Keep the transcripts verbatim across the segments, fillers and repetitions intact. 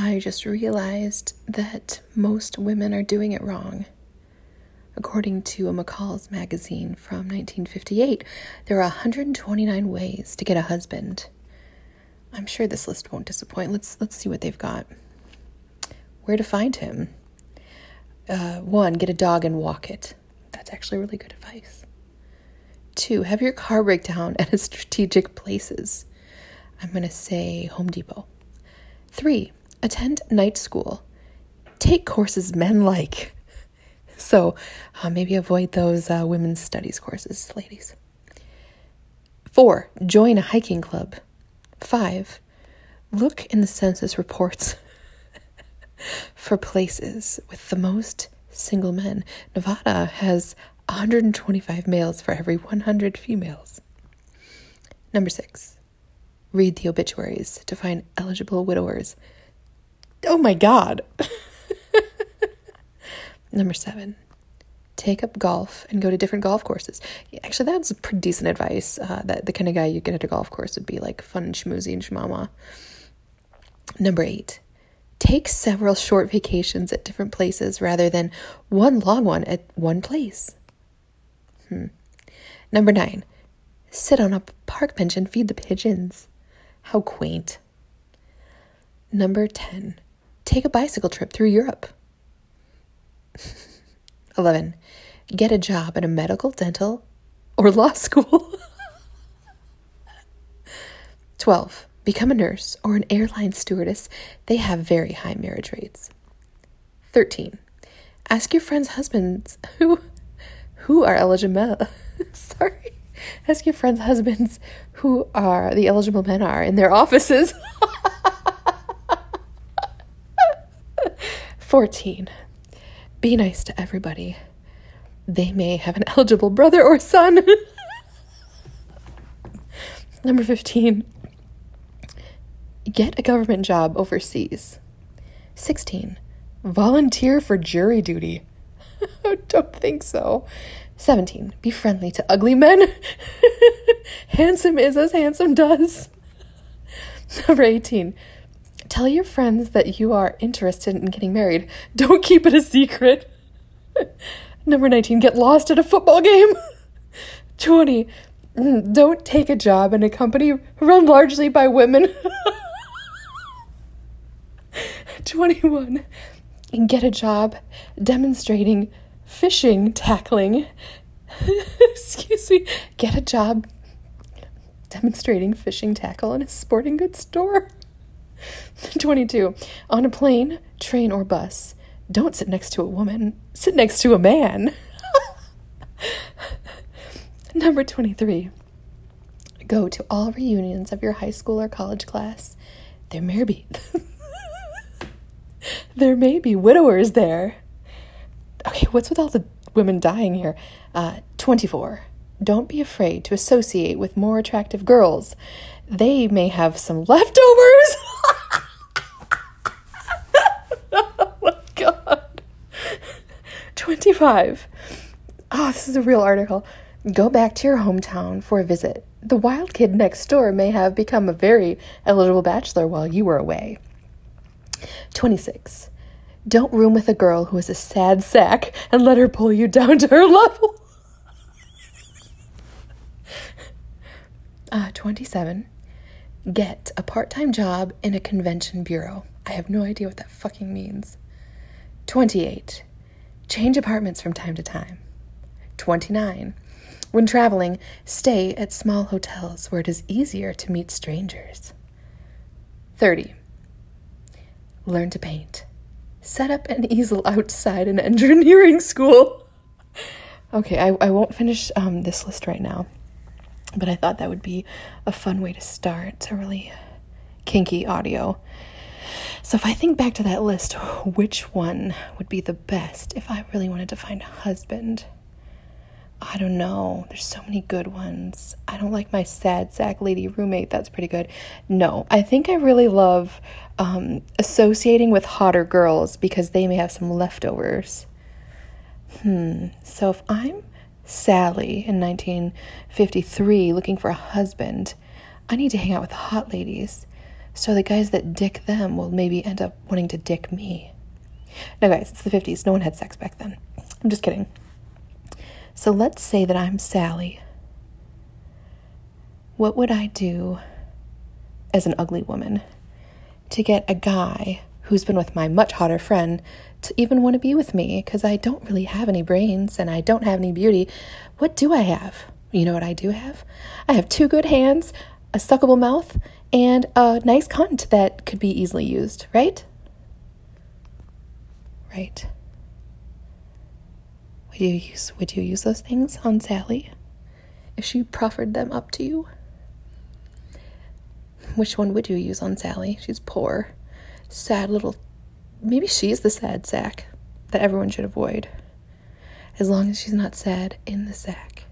I just realized that most women are doing it wrong. According to a McCall's magazine from nineteen fifty-eight, there are one hundred twenty-nine ways to get a husband. I'm sure this list won't disappoint. Let's let's see what they've got. Where to find him? Uh, one, get a dog and walk it. That's actually really good advice. Two, have your car break down at strategic places. I'm going to say Home Depot. Three, attend night school. Take courses men like. So uh, maybe avoid those uh, women's studies courses, ladies. Four, join a hiking club. Five, look in the census reports for places with the most single men. Nevada has one hundred twenty-five males for every one hundred females. Number six, read the obituaries to find eligible widowers. Oh my God. Number seven, take up golf and go to different golf courses. Actually, that's pretty decent advice. Uh, that the kind of guy you get at a golf course would be like fun and schmoozy and schmama. Number eight, take several short vacations at different places rather than one long one at one place. Hmm. Number nine, sit on a park bench and feed the pigeons. How quaint. Number ten, take a bicycle trip through Europe. eleven, get a job at a medical, dental, or law school. twelve, become a nurse or an airline stewardess. They have very high marriage rates. thirteen, ask your friends' husbands who who are eligible. Sorry. Ask your friends' husbands who are the eligible men are in their offices. fourteen, be nice to everybody. They may have an eligible brother or son. Number fifteen, get a government job overseas. sixteen, volunteer for jury duty. I don't think so. seventeen, be friendly to ugly men. Handsome is as handsome does. Number eighteen, tell your friends that you are interested in getting married. Don't keep it a secret. Number nineteen, get lost at a football game. twenty, don't take a job in a company run largely by women. twenty-one, get a job demonstrating fishing tackling. Excuse me. Get a job demonstrating fishing tackle in a sporting goods store. twenty-two, on a plane, train, or bus, don't sit next to a woman. Sit next to a man. Number twenty-three, go to all reunions of your high school or college class. There may be there may be widowers there. Okay, what's with all the women dying here? Uh, twenty-four, don't be afraid to associate with more attractive girls. They may have some leftovers. Oh my God. twenty-five, oh, this is a real article. Go back to your hometown for a visit. The wild kid next door may have become a very eligible bachelor while you were away. twenty-six, don't room with a girl who is a sad sack and let her pull you down to her level. uh, twenty-seven, get a part-time job in a convention bureau. I have no idea what that fucking means. twenty-eight, change apartments from time to time. twenty-nine, when traveling, stay at small hotels where it is easier to meet strangers. thirty, learn to paint. Set up an easel outside an engineering school. Okay, I, I won't finish um, this list right now, but I thought that would be a fun way to start a really kinky audio. So if I think back to that list, which one would be the best if I really wanted to find a husband? I don't know. There's so many good ones. I don't like my sad sack lady roommate. That's pretty good. No, I think I really love um, associating with hotter girls because they may have some leftovers. Hmm. So if I'm Sally in nineteen fifty-three looking for a husband, I need to hang out with hot ladies So the guys that dick them will maybe end up wanting to dick me. No, guys, it's the fifties. No one had sex back then. I'm just kidding. So let's say that I'm Sally. What would I do as an ugly woman to get a guy who's been with my much hotter friend to even want to be with me? Because I don't really have any brains and I don't have any beauty. What do I have? You know what I do have? I have two good hands, a suckable mouth, and a nice cunt that could be easily used, right? Right. Would you use, would you use those things on Sally if she proffered them up to you? Which one would you use on Sally? She's poor, sad little... Maybe she's the sad sack that everyone should avoid. As long as she's not sad in the sack.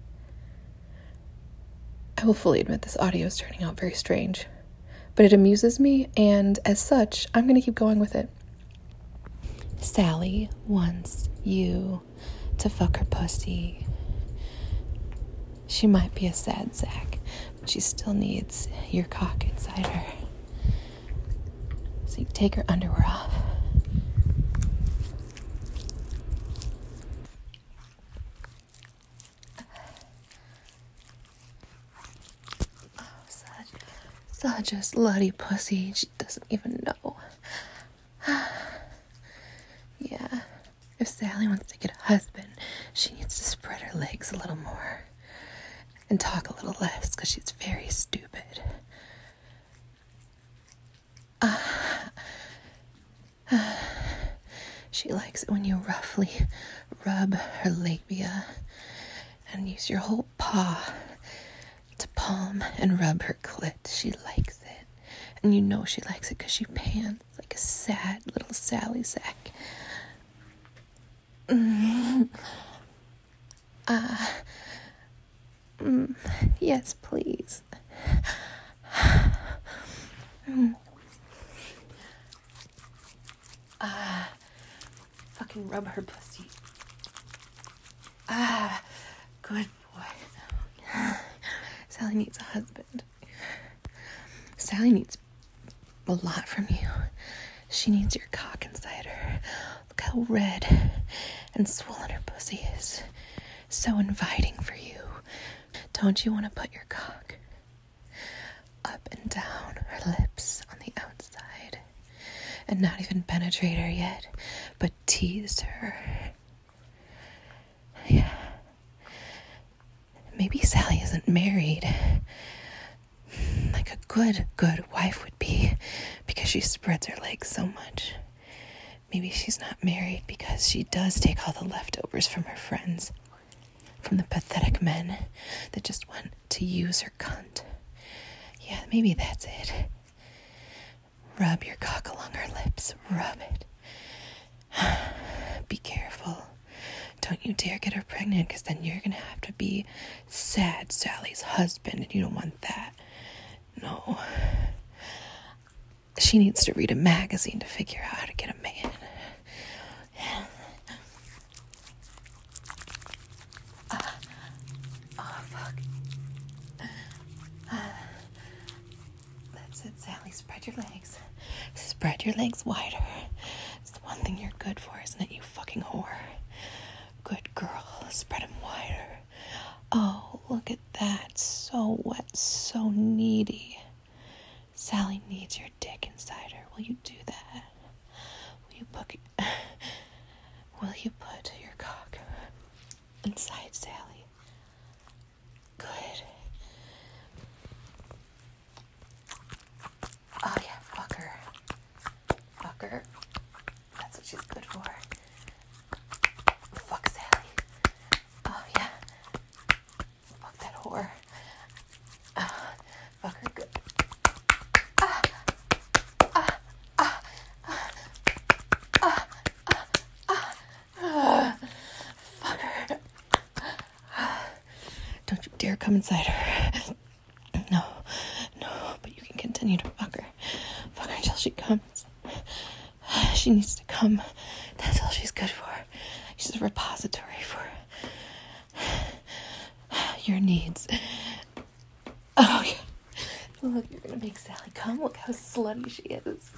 I will fully admit this audio is turning out very strange. But it amuses me, and as such, I'm going to keep going with it. Sally wants you to fuck her pussy. She might be a sad sack, but she still needs your cock inside her. So you take her underwear off. Oh, such, such a slutty pussy. She doesn't even know. Yeah, if Sally wants to get a husband, she needs to spread her legs a little more and talk a little less because she's very stupid. Uh, uh, she likes it when you roughly rub her labia and use your whole paw to palm and rub her clit. She likes it. And you know she likes it because she pants like a sad little Sally sack. Mm. Uh, mm, yes, please. mm. Ah, fucking rub her pussy. Ah, good boy. Sally needs a husband. Sally needs a lot from you. She needs your cock inside her. Look how red and swollen her pussy is. So inviting for you. Don't you want to put your cock up and down her lips on the outside and not even penetrate her yet, but tease her? Yeah. Maybe Sally isn't married like a good, good wife would be because she spreads her legs so much. Maybe she's not married because she does take all the leftovers from her friends, from the pathetic men that just want to use her cunt. Yeah, maybe that's it. Rub your cock along her lips. Rub it. Be careful. Don't you dare get her pregnant, because then you're going to have to be sad Sally's husband, and you don't want that. No. She needs to read a magazine to figure out how to get a man. Uh, oh, fuck. Uh, that's it, Sally. Spread your legs. Spread your legs wider. It's the one thing you're good for, isn't it, you fucking whore? Good girl. Spread them wider. Oh, look at that. So wet, so needy. Sally needs your dick inside her. Will you do that? Will you put, will you put your cock inside Sally? Good. Oh yeah, fuck her. Fuck her. That's what she's good for. Fuck Sally. Oh yeah. Fuck that whore. Uh, fuck her good. Ah, ah, ah, ah, ah, ah, ah. Fuck her. Don't you dare come inside her. No, no, but you can continue to fuck her. Fuck her until she comes. She needs to come. That's all she's good for. She's a repository for your needs. Oh, yeah. Look, you're gonna make Sally come. Look how slutty she is.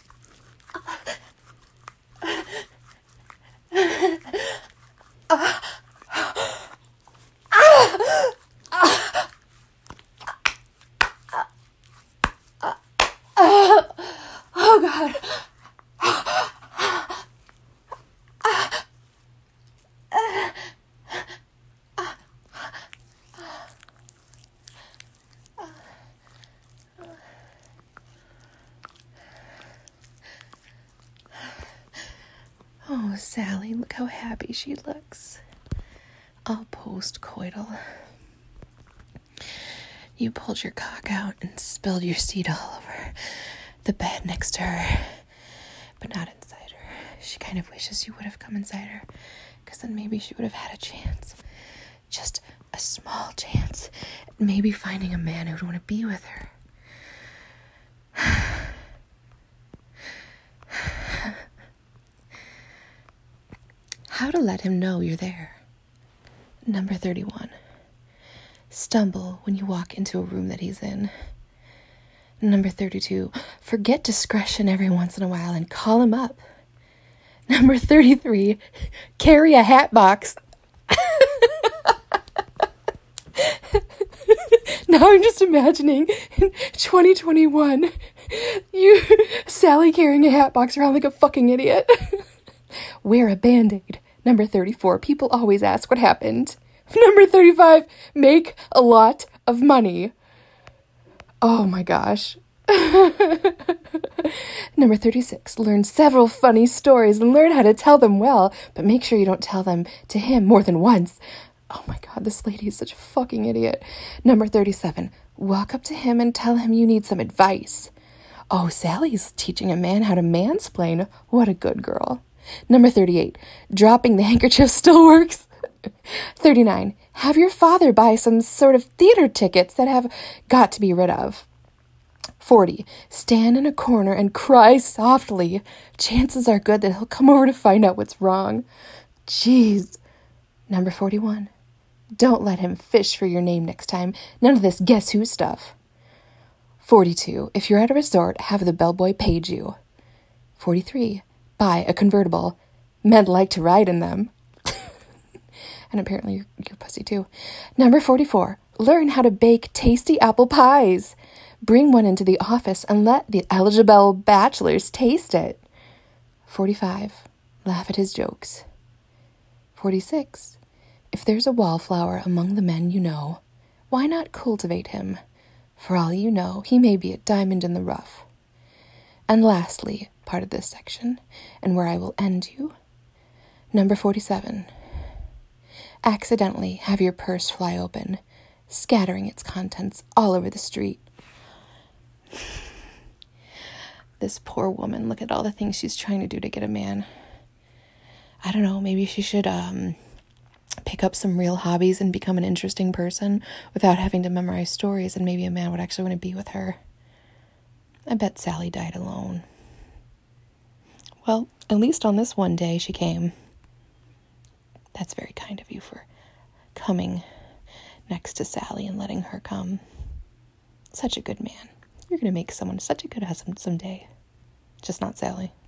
Oh, God. Oh, Sally, look how happy she looks. All post-coital. You pulled your cock out and spilled your seed all over the bed next to her, but not inside her. She kind of wishes you would have come inside her, because then maybe she would have had a chance. Just a small chance at maybe finding a man who would want to be with her. How to let him know you're there. Number thirty-one. Stumble when you walk into a room that he's in. Number thirty-two. Forget discretion every once in a while and call him up. Number thirty-three. Carry a hat box. Now I'm just imagining in twenty twenty-one, you, Sally carrying a hat box around like a fucking idiot. Wear a Band-Aid. Number thirty-four, people always ask what happened. Number thirty-five, make a lot of money. Oh my gosh. Number thirty-six, learn several funny stories and learn how to tell them well, but make sure you don't tell them to him more than once. Oh my God, this lady is such a fucking idiot. Number thirty-seven, walk up to him and tell him you need some advice. Oh, Sally's teaching a man how to mansplain. What a good girl. Number thirty-eight, dropping the handkerchief still works. thirty-nine, have your father buy some sort of theater tickets that have got to be rid of. forty, stand in a corner and cry softly. Chances are good that he'll come over to find out what's wrong. Jeez. Number forty-one, don't let him fish for your name next time. None of this guess who stuff. forty-two, if you're at a resort, have the bellboy page you. forty-three, buy a convertible. Men like to ride in them. And apparently your, your pussy too. Number forty-four, learn how to bake tasty apple pies. Bring one into the office and let the eligible bachelors taste it. forty-five, laugh at his jokes. forty-six, if there's a wallflower among the men you know, why not cultivate him? For all you know, he may be a diamond in the rough. And lastly, part of this section, and where I will end you, number forty-seven, accidentally have your purse fly open, scattering its contents all over the street. This poor woman, look at all the things she's trying to do to get a man. I don't know, maybe she should um, pick up some real hobbies and become an interesting person without having to memorize stories, and maybe a man would actually want to be with her. I bet Sally died alone. Well, at least on this one day she came. That's very kind of you for coming next to Sally and letting her come. Such a good man. You're going to make someone such a good husband someday. Just not Sally.